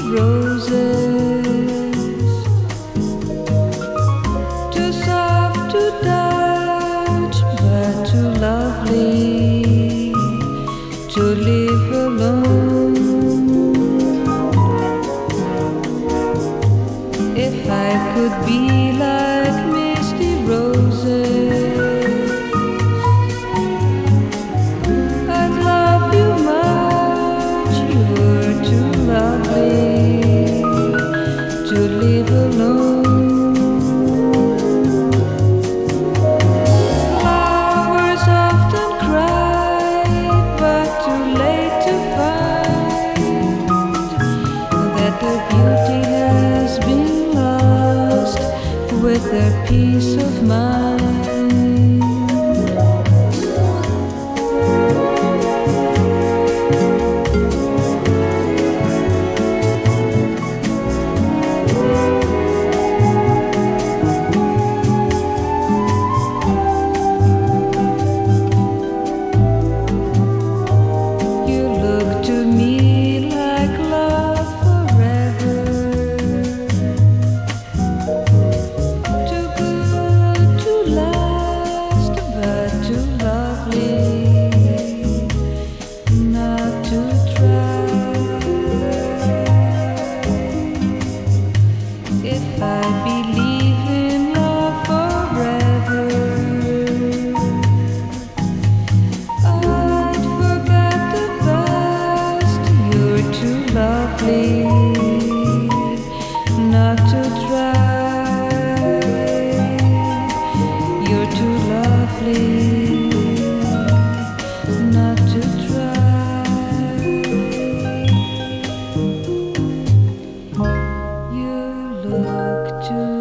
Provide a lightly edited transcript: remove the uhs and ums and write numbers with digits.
roses, too soft to touch, but too lovely to live alone. If I could be like misty roses, I'd love you much. You're too lovely to live alone. Flowers often cry, but too late to find that their beauty has been lost with their peace of mind. You look to me like love forever, too good to last, but too lovely not to try. If I believe in love forever, I'd forget the past. You're too lovely not to try. You're too lovely not to try. You look too